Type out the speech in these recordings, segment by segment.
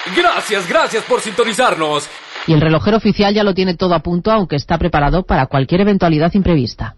Gracias por sintonizarnos. Y el relojero oficial ya lo tiene todo a punto, aunque está preparado para cualquier eventualidad imprevista.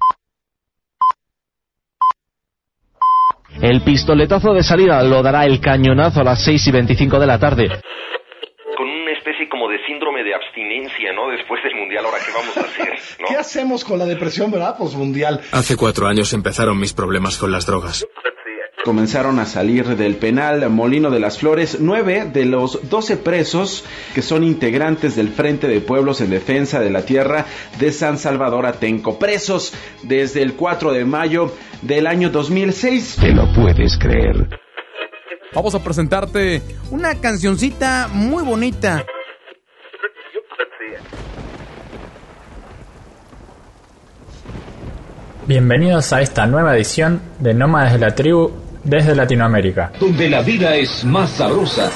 El pistoletazo de salida lo dará el cañonazo a las 6:25 de la tarde. Con una especie como de síndrome de abstinencia, ¿no? Después del Mundial, ¿ahora qué vamos a hacer? ¿No? ¿Qué hacemos con la depresión, verdad? Postmundial. Hace 4 años empezaron mis problemas con las drogas. Comenzaron a salir del penal Molino de las Flores 9 de los 12 presos que son integrantes del Frente de Pueblos en Defensa de la Tierra de San Salvador Atenco, presos desde el 4 de mayo del año 2006. ¿Te lo puedes creer? Vamos a presentarte una cancioncita muy bonita. Bienvenidos a esta nueva edición de Nómadas de la Tribu desde Latinoamérica, donde la vida es más sabrosa.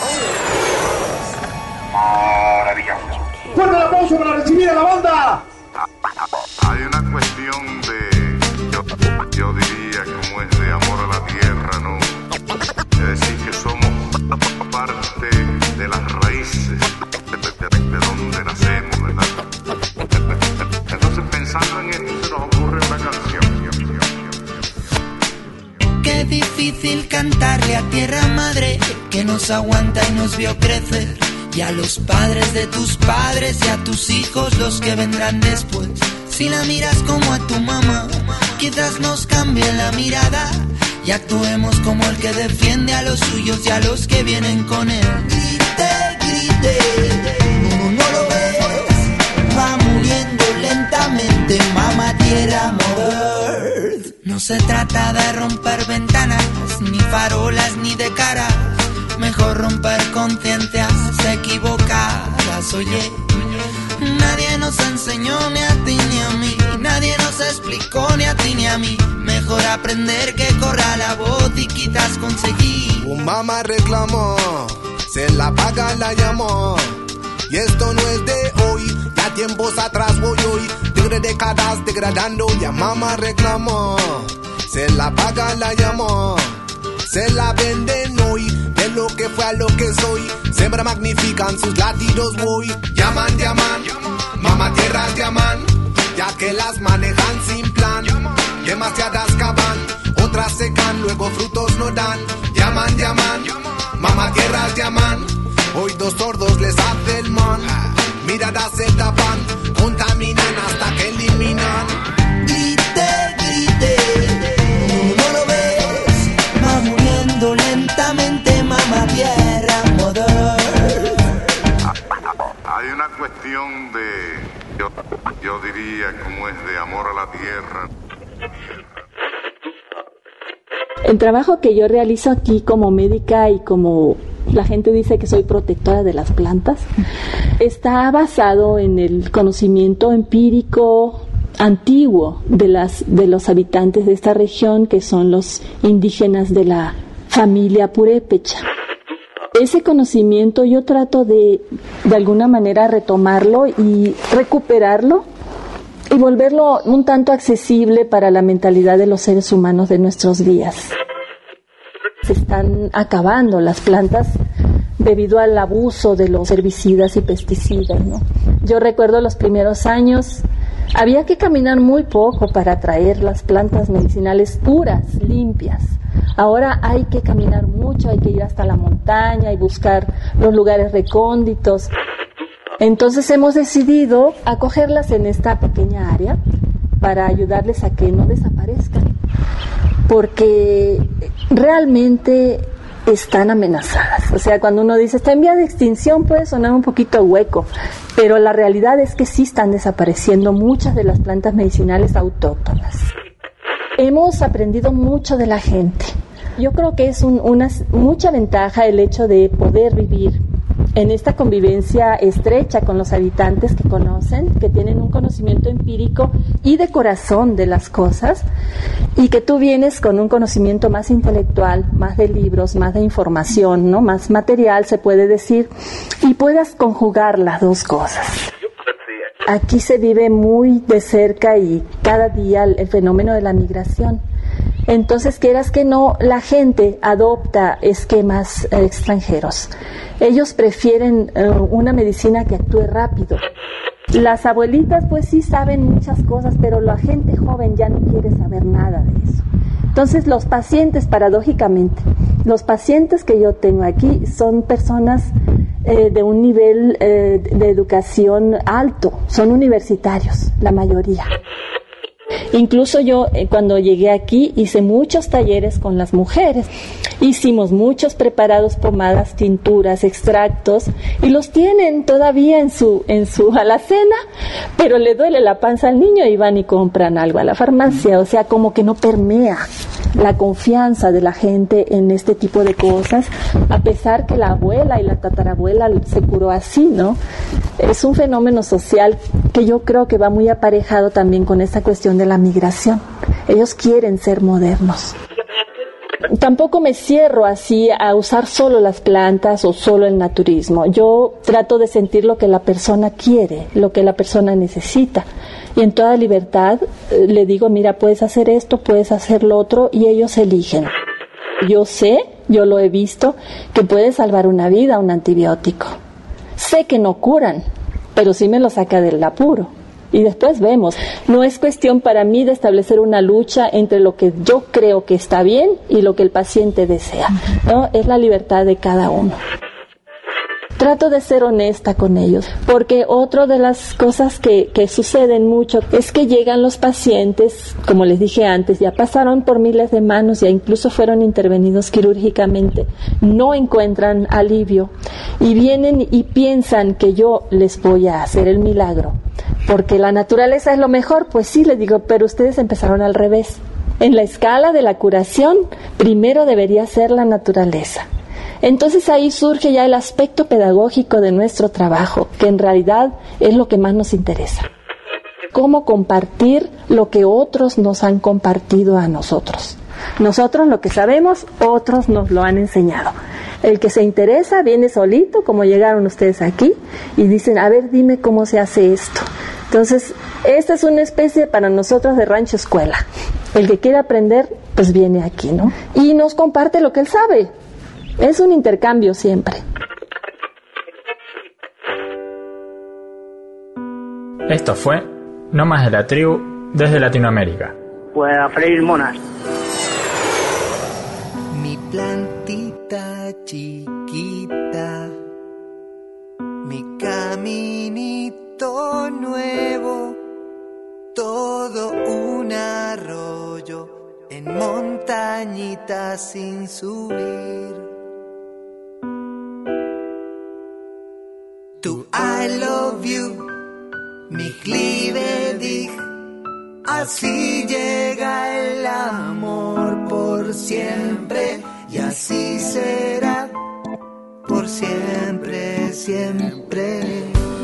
Maravilloso. ¡Fuerte el aplauso para recibir a la banda! Hay una cuestión de, yo diría, como es de amor a la tierra, ¿no? Es decir, que somos parte de las raíces de donde nacemos, ¿verdad? Entonces, pensando en esto, se nos ocurre una canción. Qué difícil cantarle a tierra madre que nos aguanta y nos vio crecer, y a los padres de tus padres y a tus hijos los que vendrán después. Si la miras como a tu mamá, quizás nos cambie la mirada y actuemos como el que defiende a los suyos y a los que vienen con él. Grite, no lo ves, va muriendo lentamente, mamá tierra, mother. No se trata de romper ventanas, ni farolas, ni de caras. Mejor romper conciencias equivocadas, oye. Nadie nos enseñó, ni a ti ni a mí. Nadie nos explicó, ni a ti ni a mí. Mejor aprender que corra la voz y quizás conseguir. Un mamá reclamó, se la paga, la llamó. Y esto no es de hoy, ya tiempos atrás voy hoy. De décadas degradando, ya mamá reclamó. Se la paga, la llamó. Se la venden hoy, de lo que fue a lo que soy. Siempre magnifican sus latidos voy. Llaman, mamá tierras llaman, ya que las manejan sin plan. Demasiadas cavan, otras secan, luego frutos no dan. Llaman, mamá tierras llaman. Hoy dos sordos les hace el man. Miradas se tapan, contaminan hasta que eliminan. Grite, no lo ves, va muriendo lentamente, mamá tierra, mother. Hay una cuestión de, yo diría, como es de amor a la tierra. El trabajo que yo realizo aquí como médica y como la gente dice que soy protectora de las plantas, está basado en el conocimiento empírico antiguo de los habitantes de esta región, que son los indígenas de la familia purépecha. Ese conocimiento yo trato de alguna manera retomarlo y recuperarlo y volverlo un tanto accesible para la mentalidad de los seres humanos de nuestros días. Se están acabando las plantas debido al abuso de los herbicidas y pesticidas, ¿no? Yo recuerdo los primeros años, había que caminar muy poco para traer las plantas medicinales puras, limpias. Ahora hay que caminar mucho, hay que ir hasta la montaña y buscar los lugares recónditos. Entonces hemos decidido acogerlas en esta pequeña área para ayudarles a que no desaparezcan, porque realmente están amenazadas. O sea, cuando uno dice está en vía de extinción, puede sonar un poquito hueco, pero la realidad es que sí están desapareciendo muchas de las plantas medicinales autóctonas. Hemos aprendido mucho de la gente. Yo creo que es mucha ventaja el hecho de poder vivir en esta convivencia estrecha con los habitantes que conocen, que tienen un conocimiento empírico y de corazón de las cosas, y que tú vienes con un conocimiento más intelectual, más de libros, más de información, ¿no? Más material, se puede decir, y puedas conjugar las dos cosas. Aquí se vive muy de cerca y cada día el fenómeno de la migración. Entonces, quieras que no, la gente adopta esquemas extranjeros. Ellos prefieren una medicina que actúe rápido. Las abuelitas pues sí saben muchas cosas, pero la gente joven ya no quiere saber nada de eso. Entonces los pacientes, paradójicamente, los pacientes que yo tengo aquí son personas de un nivel de educación alto, son universitarios, la mayoría. Incluso yo cuando llegué aquí hice muchos talleres con las mujeres, hicimos muchos preparados, pomadas, tinturas, extractos, y los tienen todavía en su alacena, pero le duele la panza al niño y van y compran algo a la farmacia. O sea, como que no permea la confianza de la gente en este tipo de cosas, a pesar que la abuela y la tatarabuela se curó así, ¿no? Es un fenómeno social que yo creo que va muy aparejado también con esta cuestión de la migración. Ellos quieren ser modernos. Tampoco me cierro así a usar solo las plantas o solo el naturismo. Yo trato de sentir lo que la persona quiere, lo que la persona necesita. Y en toda libertad le digo, mira, puedes hacer esto, puedes hacer lo otro, y ellos eligen. Yo sé, yo lo he visto, que puede salvar una vida un antibiótico. Sé que no curan, pero sí me lo saca del apuro. Y después vemos. No es cuestión para mí de establecer una lucha entre lo que yo creo que está bien y lo que el paciente desea, ¿no? Es la libertad de cada uno. Trato de ser honesta con ellos, porque otra de las cosas que suceden mucho es que llegan los pacientes, como les dije antes, ya pasaron por miles de manos, ya incluso fueron intervenidos quirúrgicamente, no encuentran alivio y vienen y piensan que yo les voy a hacer el milagro, porque la naturaleza es lo mejor. Pues sí, les digo, pero ustedes empezaron al revés. En la escala de la curación, primero debería ser la naturaleza. Entonces ahí surge ya el aspecto pedagógico de nuestro trabajo, que en realidad es lo que más nos interesa. Cómo compartir lo que otros nos han compartido a nosotros. Nosotros lo que sabemos, otros nos lo han enseñado. El que se interesa viene solito, como llegaron ustedes aquí, y dicen, a ver, dime cómo se hace esto. Entonces, esta es una especie para nosotros de rancho escuela. El que quiere aprender, pues viene aquí, ¿no? Y nos comparte lo que él sabe. Es un intercambio siempre. Esto fue Nómadas de la Tribu desde Latinoamérica. Pues a freír monas. Mi plantita chiquita, mi caminito nuevo, todo un arroyo en montañitas sin subir. Tu I love you, mi clive, así llega el amor por siempre, y así será por siempre, siempre.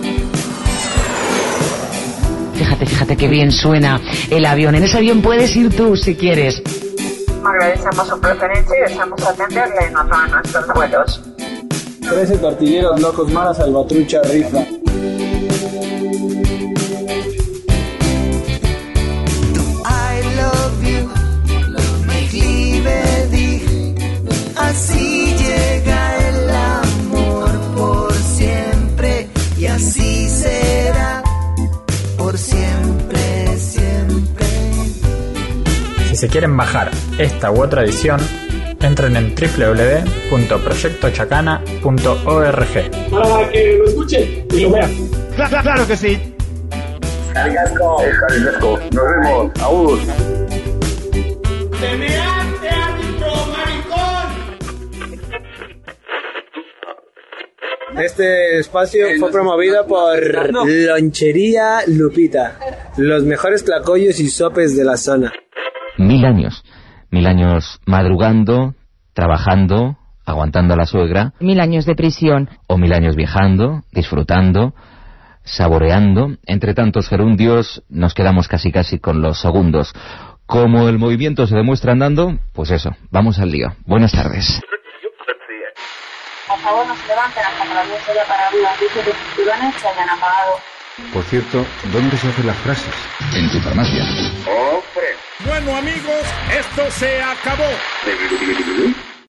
Fíjate qué bien suena el avión. En ese avión puedes ir tú si quieres. Agradecemos su preferencia y deseamos atenderle en otro de nuestros vuelos. 13 tortilleros locos, Mara Salvatrucha rifa. I love you, mi clive, así llega el amor por siempre, y así será por siempre, siempre. Si se quieren bajar esta u otra edición, entren en www.proyectochacana.org. Para que lo escuchen y lo vean. Claro que sí. Carinasco. Nos vemos. Aún. ¡Se me hace árbitro, maricón! Este espacio fue promovido por Lonchería Lupita, los mejores tlacoyos y sopes de la zona. 1000 años. 1000 años madrugando, trabajando, aguantando a la suegra. 1000 años de prisión. O 1000 años viajando, disfrutando, saboreando. Entre tantos gerundios nos quedamos casi con los segundos. Como el movimiento se demuestra andando, pues eso, vamos al lío. Buenas tardes. Por favor, no se levanten hasta que la luz haya parado y las luces de sus tirones se hayan apagado. Por cierto, ¿dónde se hacen las frases? en tu farmacia. Bueno, amigos, esto se acabó.